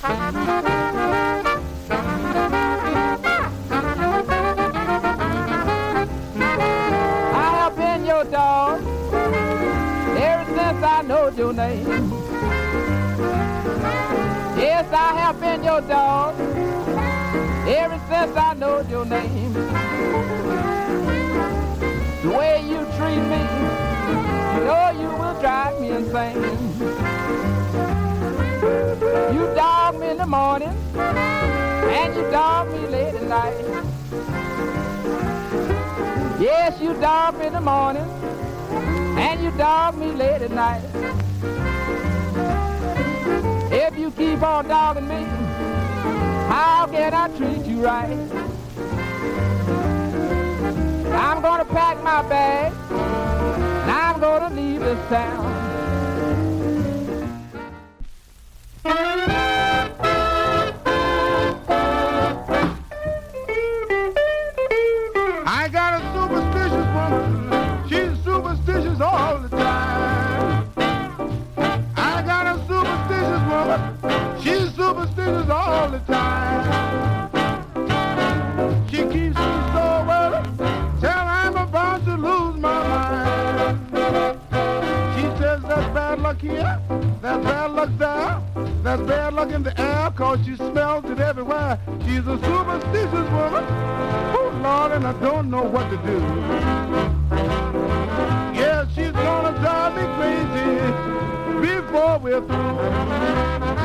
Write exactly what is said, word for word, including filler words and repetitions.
I have been your dog ever since I know your name. Yes, I have been your dog ever since I know your name. The way you treat me, you know you will drive me insane. You dog me in the morning, and you dog me late at night. Yes, you dog me in the morning, and you dog me late at night. If you keep on dogging me, how can I treat you right? I'm gonna pack my bag, and I'm gonna leave this town. I got a superstitious woman, she's superstitious all the time. I got a superstitious woman, she's superstitious all the time. She keeps me so worried till I'm about to lose my mind. She says that's bad luck here, that's bad luck there, that's bad luck in the air, cause she smells it everywhere. She's a superstitious woman, oh Lord, and I don't know what to do. Yeah, she's gonna drive me crazy before we're through.